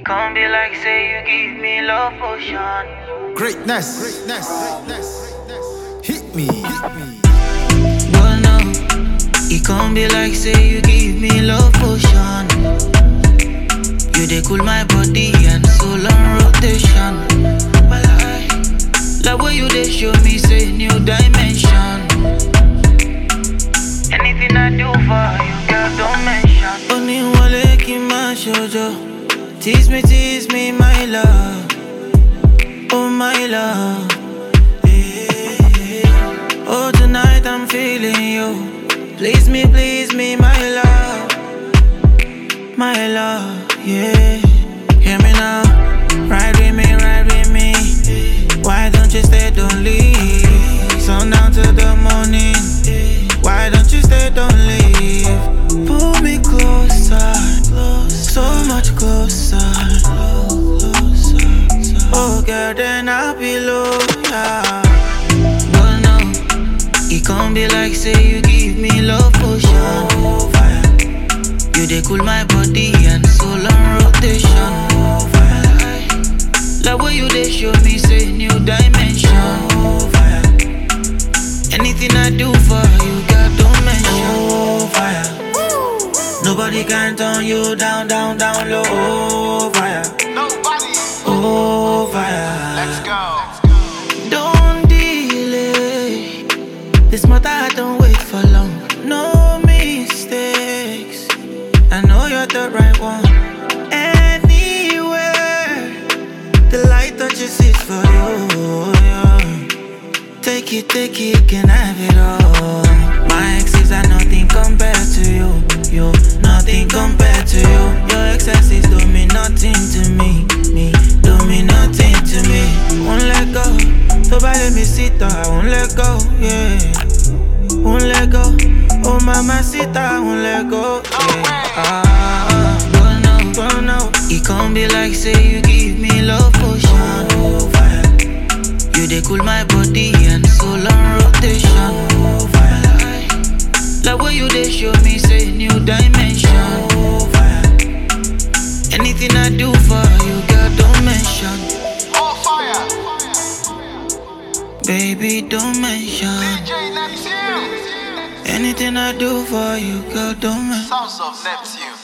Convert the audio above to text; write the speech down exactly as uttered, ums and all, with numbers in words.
can't be like say you give me love potion. Greatness, greatness, greatness, hit me, hit me. But no, it can't be like say you give me love potion. You dey cool my body and soul on rotation. Well, I love what you dey show me, say new dimension. Anything I do for you, girl, don't mention. Only one leg in my shoulder. Tease me, tease me, my love. Oh, my love. Yeah. Oh, tonight I'm feeling you. Please me, please me, my love. My love, yeah. Hear me now. Ride with me, ride with me. Why don't you stay, don't leave? Sundown to the morning. Why don't you stay, don't leave? Pull me closer, so much closer. Oh girl, then I'll be low, yeah. But no, it can't be like say you give me love potion. You dey cool my body and soul on rotation. Love what you dey show me, say new dimension. Anything I do for you, girl, don't mention. Oh, fire. Nobody can turn you down, down, down low. Oh, fire. Nobody. Oh, fire. Let's go. Don't delay. This matter, I don't wait for long. No mistakes. I know you're the right one. Anywhere the light touches it for you, yeah. Take it, take it, can have it all. My exes are nothing compared to you. You, nothing compared to you. Your excesses don't mean nothing to me. Me, don't mean nothing to me. Won't let go. So bad, let me sit down. I won't let go, yeah. Won't let go. Oh, mama, sit down. I won't let go, yeah. Ah, but no, but no. It can't be like say you give me love potion. Oh, fire. You dey cool my body and soul on rotation. Oh, fire. Love what you dey show me, say new dimension. Oh, fire. Anything I do for you, girl, don't mention. Oh, fire. Baby, don't mention. D J Neptune. Anything I do for you, girl, don't mention. Sounds of Neptune.